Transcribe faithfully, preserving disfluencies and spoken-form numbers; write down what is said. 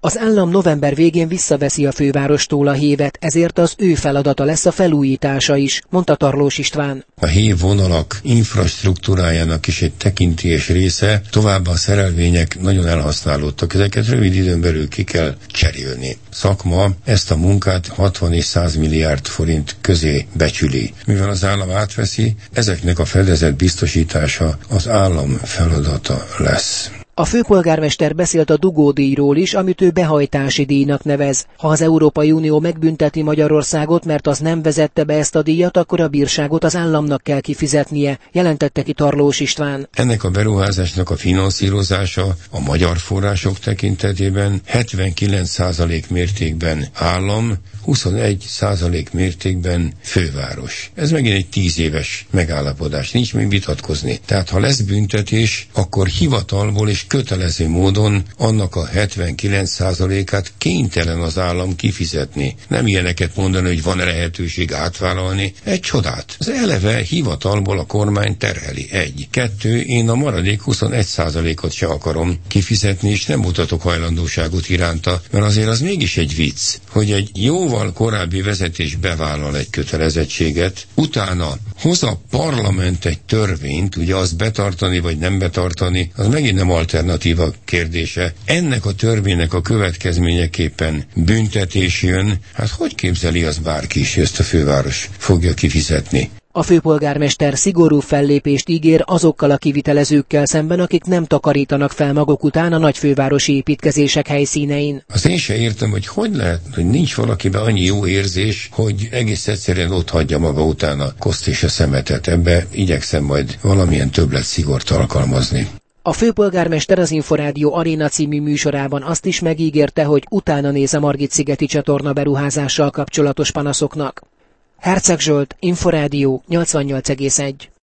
Az állam november végén visszaveszi a fővárostól a hévet, ezért az ő feladata lesz a felújítása is, mondta Tarlós István. A hévvonalak infrastruktúrájának is egy tekintélyes része, továbbá a szerelvények nagyon elhasználódtak, ezeket rövid időn belül ki kell cserélni. Szakma ezt a munkát hatvan és száz milliárd forint közé becsüli. Mivel az állam átveszi, ezeknek a fedezet biztosítása az állam feladata lesz. A főpolgármester beszélt a dugódíjról is, amit ő behajtási díjnak nevez. Ha az Európai Unió megbünteti Magyarországot, mert az nem vezette be ezt a díjat, akkor a bírságot az államnak kell kifizetnie, jelentette ki Tarlós István. Ennek a beruházásnak a finanszírozása a magyar források tekintetében hetvenkilenc százalék mértékben állam, huszonegy százalék mértékben főváros. Ez megint egy tíz éves megállapodás, nincs még vitatkozni. Tehát ha lesz büntetés, akkor hivatalból és kötelező módon annak a hetvenkilenc százalékát kénytelen az állam kifizetni. Nem ilyeneket mondani, hogy van lehetőség átvállalni. Egy csodát. Az eleve hivatalból a kormány terheli. Egy. Kettő, én a maradék huszonegy százalékot se akarom kifizetni, és nem mutatok hajlandóságot iránta, mert azért az mégis egy vicc, hogy egy jóval korábbi vezetés bevállal egy kötelezettséget, utána hoz a parlament egy törvényt, ugye azt betartani vagy nem betartani, az megint nem alternatíva kérdése. Ennek a törvénynek a következményeképpen büntetés jön, hát hogy képzeli az bárki is, ezt a főváros fogja kifizetni? A főpolgármester szigorú fellépést ígér azokkal a kivitelezőkkel szemben, akik nem takarítanak fel maguk után a nagyfővárosi építkezések helyszínein. Azt én se értem, hogy hogy lehet, hogy nincs valakiben annyi jó érzés, hogy egész egyszerűen ott hagyja maga után a koszt és a szemetet. Ebbe igyekszem majd valamilyen többlet szigort alkalmazni. A főpolgármester az Inforádió Aréna című műsorában azt is megígérte, hogy utána néz a Margit-szigeti csatorna beruházással kapcsolatos panaszoknak. Herceg Zsolt, Inforádió nyolcvannyolc egész egy.